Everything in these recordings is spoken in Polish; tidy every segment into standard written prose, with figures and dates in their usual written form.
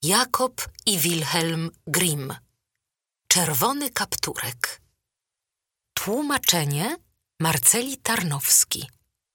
Jakob i Wilhelm Grimm. Czerwony kapturek. Tłumaczenie Marceli Tarnowski.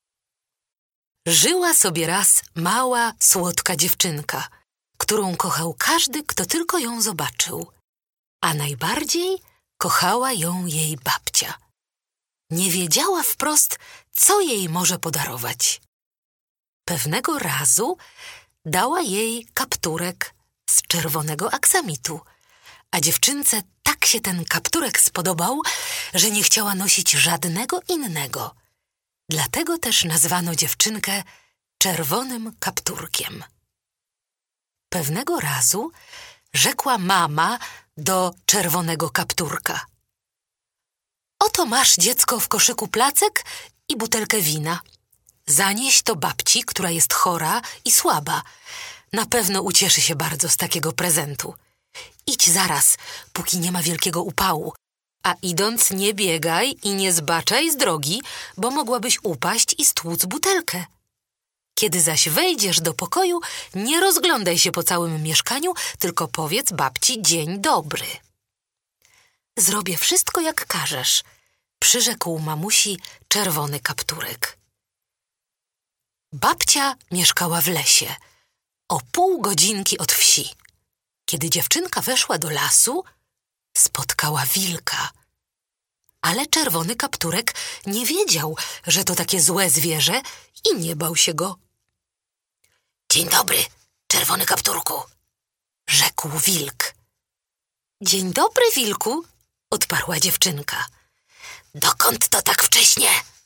Żyła sobie raz mała, słodka dziewczynka, którą kochał każdy, kto tylko ją zobaczył, a najbardziej kochała ją jej babcia. Nie wiedziała wprost, co jej może podarować. Pewnego razu dała jej kapturek z czerwonego aksamitu, a dziewczynce tak się ten kapturek spodobał, że nie chciała nosić żadnego innego. Dlatego też nazwano dziewczynkę czerwonym kapturkiem. Pewnego razu rzekła mama do czerwonego kapturka: oto masz, dziecko, w koszyku placek i butelkę wina. Zanieś to babci, która jest chora i słaba. Na pewno ucieszy się bardzo z takiego prezentu. Idź zaraz, póki nie ma wielkiego upału, a idąc nie biegaj i nie zbaczaj z drogi, bo mogłabyś upaść i stłuc butelkę. Kiedy zaś wejdziesz do pokoju, nie rozglądaj się po całym mieszkaniu, tylko powiedz babci dzień dobry. Zrobię wszystko, jak każesz, przyrzekł mamusi czerwony kapturek. Babcia mieszkała w lesie, o pół godzinki od wsi. Kiedy dziewczynka weszła do lasu, spotkała wilka. Ale czerwony kapturek nie wiedział, że to takie złe zwierzę i nie bał się go. Dzień dobry, czerwony kapturku, rzekł wilk. Dzień dobry, wilku, odparła dziewczynka. Dokąd to tak wcześnie?